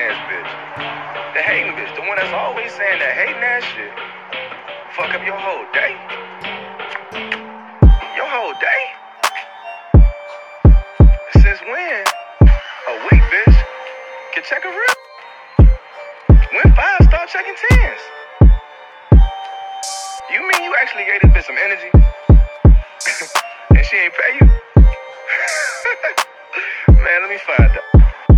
ass bitch. The hating bitch, the one that's always saying that hating ass shit. Fuck up your whole day. Your whole day? Since when? A week, bitch. Can check a real. When 5 start checking 10s. You mean you actually gave this bitch some energy? And she ain't pay you? Man, let me find out.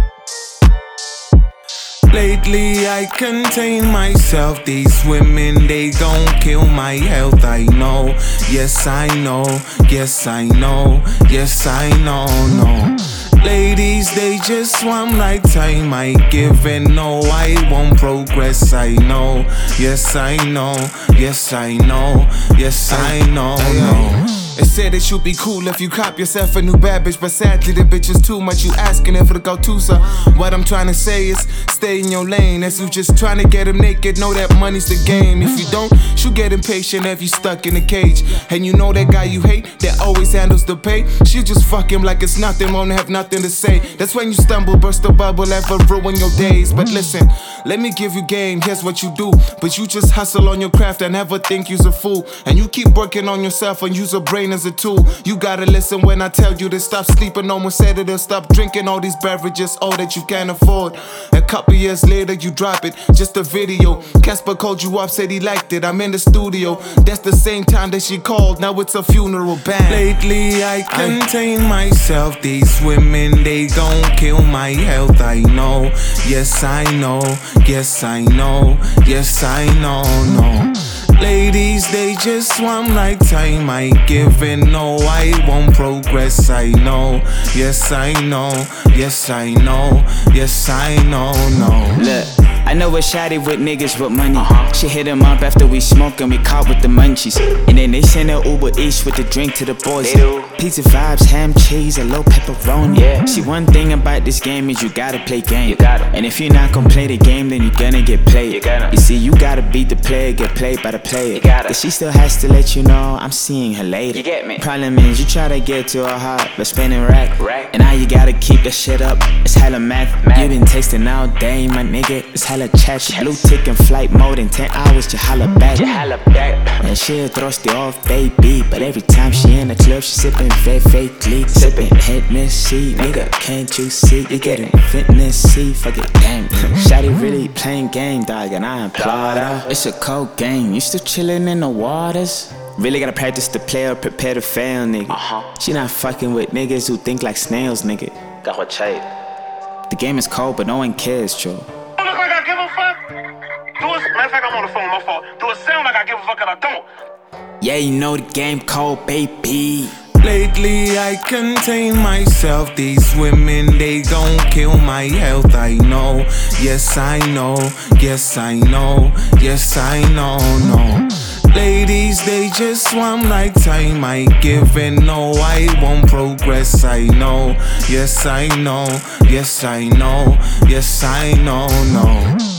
Lately I contain myself. These women, they gon' kill my health. I know, yes I know, yes I know, yes I know, no. Ladies, they just want my time. I give and no, I won't progress. I know, yes I know, yes I know, yes I know, no. It said it should be cool if you cop yourself a new bad bitch, but sadly the bitch is too much. You asking if it'll go too so. What I'm trying to say is stay in your lane. As you just trying to get him naked, know that money's the game. If you don't, you get impatient if you stuck in a cage. And you know that guy you hate that always handles the pay. She just fuck him like it's nothing, won't have nothing to say. That's when you stumble, burst a bubble, ever ruin your days. But listen, let me give you game, here's what you do. But you just hustle on your craft and never think you's a fool. And you keep working on yourself and use a brain as a tool. You gotta listen when I tell you to stop sleeping. No one said it'll stop drinking all these beverages, all that you can't afford. A couple years later you drop it, just a video. Casper called you up, said he liked it. I'm in the studio, that's the same time that she called. Now it's a funeral band. Lately I contain myself. These women, they gon' kill my health. I know, yes I know, yes I know, yes I know, no. Ladies, they just want my time. I give and no, I won't progress. I know, yes I know, yes I know, yes I know, no. Look, I know a shawty with niggas with money. She hit him up after we smoke and we caught with the munchies. And then they send her Uber Eats with the drink to the boys. Pizza vibes, ham, cheese, a low pepperoni. Yeah. See, one thing about this game is you gotta play game. And if you're not gonna play the game, then you're gonna get played. You see, you gotta beat the player, get played by the player. But she still has to let you know I'm seeing her later. You get me? Problem is you try to get to her heart, but spending rack. And now you gotta keep the shit up. It's hella math. You been texting all day, my nigga. It's hella chat. Blue tick in flight mode in 10 hours. You holla back. And she'll thrust you off, baby. But every time she in the club, she sipping fakely. Sipping Hennessy, nigga. Can't you see? You getting fitness, see? Fuck it, damn. Shawty really playing game, dog, and I applaud her. It's a cold game. You still chillin' in the waters? Really gotta practice to play or prepare to fail, nigga. She not fucking with niggas who think like snails, nigga. The game is cold, but no one cares, Joe. Look like I give a fuck? Matter of fact, I'm on the phone, my fault. Do it sound like I give a fuck and I don't? Yeah, you know the game cold, baby. Lately I contain myself. These women, they gon' kill my health. I know, yes I know, yes I know, yes I know, no. Ladies, they just want my time. I give and no, I won't progress. I know, yes I know, yes I know, yes I know, no.